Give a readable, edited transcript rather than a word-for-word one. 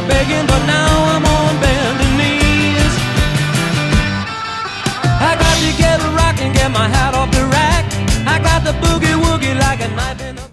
begging, but now I'm on bending knees. I got to get a rock and get my hat off the rack. I got the boogie woogie like a knife in a